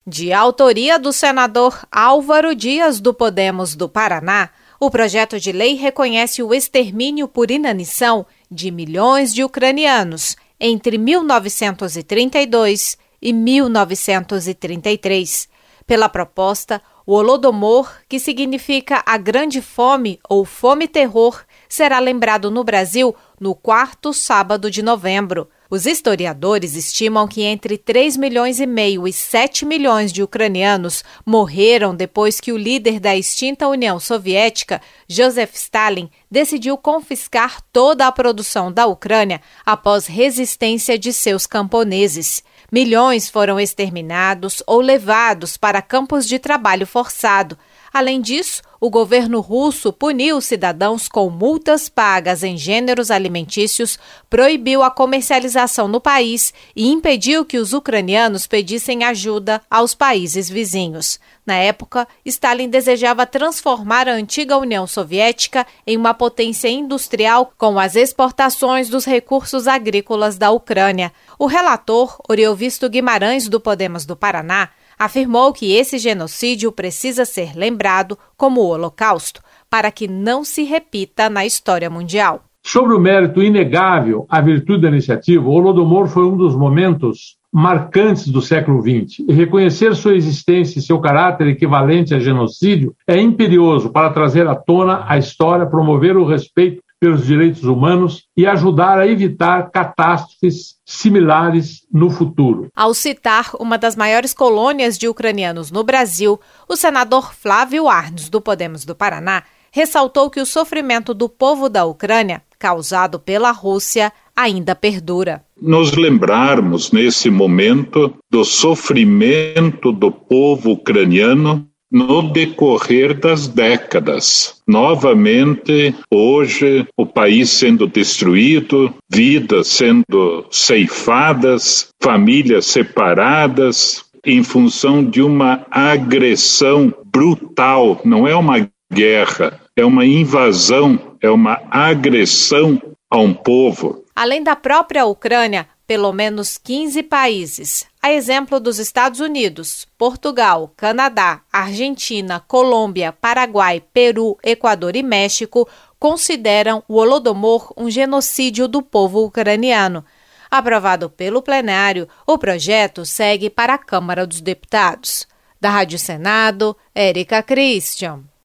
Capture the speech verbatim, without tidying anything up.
De autoria do senador Álvaro Dias, do Podemos do Paraná, o projeto de lei reconhece o extermínio por inanição de milhões de ucranianos entre mil novecentos e trinta e dois e mil novecentos e trinta e três. Pela proposta, o Holodomor, que significa a grande fome ou fome-terror, será lembrado no Brasil no quarto sábado de novembro. Os historiadores estimam que entre três milhões e meio e sete milhões de ucranianos morreram depois que o líder da extinta União Soviética, Joseph Stalin, decidiu confiscar toda a produção da Ucrânia após resistência de seus camponeses. Milhões foram exterminados ou levados para campos de trabalho forçado. Além disso, o governo russo puniu cidadãos com multas pagas em gêneros alimentícios, proibiu a comercialização no país e impediu que os ucranianos pedissem ajuda aos países vizinhos. Na época, Stalin desejava transformar a antiga União Soviética em uma potência industrial com as exportações dos recursos agrícolas da Ucrânia. O relator, Oriovisto Guimarães, do Podemos do Paraná, afirmou que esse genocídio precisa ser lembrado como o Holocausto, para que não se repita na história mundial. Sobre o mérito inegável, a virtude da iniciativa, o Holodomor foi um dos momentos marcantes do século vinte, e reconhecer sua existência e seu caráter equivalente a genocídio é imperioso para trazer à tona a história, promover o respeito pelos direitos humanos e ajudar a evitar catástrofes similares no futuro. Ao citar uma das maiores colônias de ucranianos no Brasil, o senador Flávio Arnes, do Podemos do Paraná, ressaltou que o sofrimento do povo da Ucrânia, causado pela Rússia, ainda perdura. Nos lembrarmos, nesse momento, do sofrimento do povo ucraniano no decorrer das décadas. Novamente, hoje, o país sendo destruído, vidas sendo ceifadas, famílias separadas, em função de uma agressão brutal. Não é uma guerra, é uma invasão, é uma agressão a um povo. Além da própria Ucrânia, pelo menos quinze países, a exemplo dos Estados Unidos, Portugal, Canadá, Argentina, Colômbia, Paraguai, Peru, Equador e México, consideram o Holodomor um genocídio do povo ucraniano. Aprovado pelo plenário, o projeto segue para a Câmara dos Deputados. Da Rádio Senado, Érica Christian.